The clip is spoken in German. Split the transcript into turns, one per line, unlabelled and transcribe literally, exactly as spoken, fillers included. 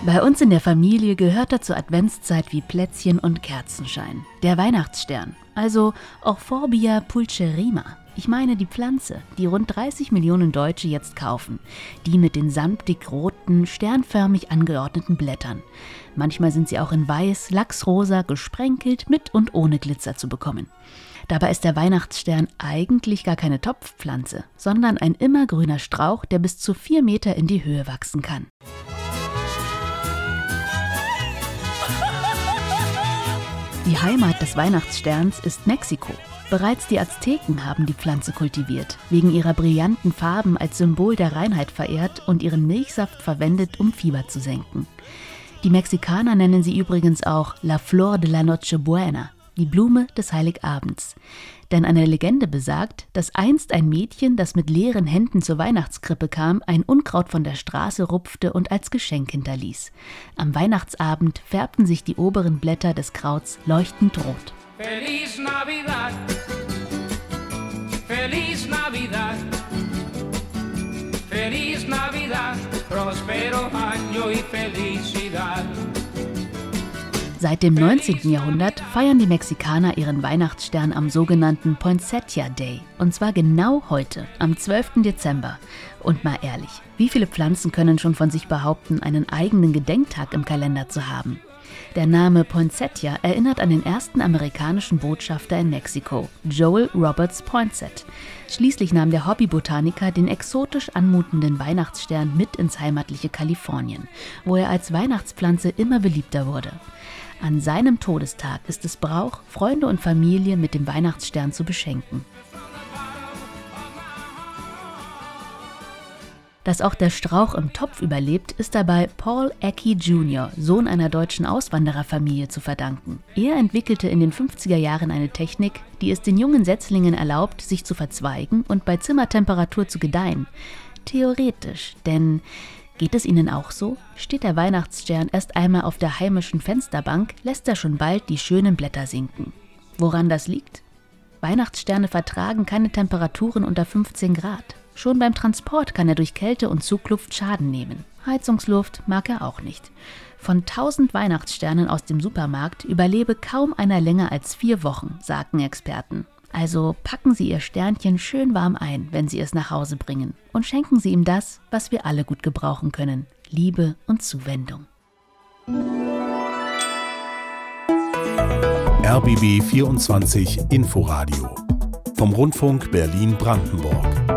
Bei uns in der Familie gehört er zur Adventszeit wie Plätzchen und Kerzenschein. Der Weihnachtsstern, also Euphorbia pulcherrima. Ich meine die Pflanze, die rund dreißig Millionen Deutsche jetzt kaufen. Die mit den samtig roten, sternförmig angeordneten Blättern. Manchmal sind sie auch in weiß, lachsrosa, gesprenkelt, mit und ohne Glitzer zu bekommen. Dabei ist der Weihnachtsstern eigentlich gar keine Topfpflanze, sondern ein immergrüner Strauch, der bis zu vier Meter in die Höhe wachsen kann. Die Heimat des Weihnachtssterns ist Mexiko. Bereits die Azteken haben die Pflanze kultiviert, wegen ihrer brillanten Farben als Symbol der Reinheit verehrt und ihren Milchsaft verwendet, um Fieber zu senken. Die Mexikaner nennen sie übrigens auch La Flor de la Nochebuena, die Blume des Heiligabends. Denn eine Legende besagt, dass einst ein Mädchen, das mit leeren Händen zur Weihnachtskrippe kam, ein Unkraut von der Straße rupfte und als Geschenk hinterließ. Am Weihnachtsabend färbten sich die oberen Blätter des Krauts leuchtend rot.
Feliz Navidad, Feliz Navidad, Feliz Navidad, prospero año y felicidad.
Seit dem neunzehnten Jahrhundert feiern die Mexikaner ihren Weihnachtsstern am sogenannten Poinsettia Day. Und zwar genau heute, am zwölften Dezember. Und mal ehrlich, wie viele Pflanzen können schon von sich behaupten, einen eigenen Gedenktag im Kalender zu haben? Der Name Poinsettia erinnert an den ersten amerikanischen Botschafter in Mexiko, Joel Roberts Poinsett. Schließlich nahm der Hobbybotaniker den exotisch anmutenden Weihnachtsstern mit ins heimatliche Kalifornien, wo er als Weihnachtspflanze immer beliebter wurde. An seinem Todestag ist es Brauch, Freunde und Familie mit dem Weihnachtsstern zu beschenken. Dass auch der Strauch im Topf überlebt, ist dabei Paul Ecki Junior, Sohn einer deutschen Auswandererfamilie, zu verdanken. Er entwickelte in den fünfziger Jahren eine Technik, die es den jungen Setzlingen erlaubt, sich zu verzweigen und bei Zimmertemperatur zu gedeihen. Theoretisch, denn geht es Ihnen auch so? Steht der Weihnachtsstern erst einmal auf der heimischen Fensterbank, lässt er schon bald die schönen Blätter sinken. Woran das liegt? Weihnachtssterne vertragen keine Temperaturen unter fünfzehn Grad. Schon beim Transport kann er durch Kälte und Zugluft Schaden nehmen. Heizungsluft mag er auch nicht. Von tausend Weihnachtssternen aus dem Supermarkt überlebe kaum einer länger als vier Wochen, sagen Experten. Also packen Sie Ihr Sternchen schön warm ein, wenn Sie es nach Hause bringen. Und schenken Sie ihm das, was wir alle gut gebrauchen können: Liebe und Zuwendung.
R B B vierundzwanzig Inforadio vom Rundfunk Berlin-Brandenburg.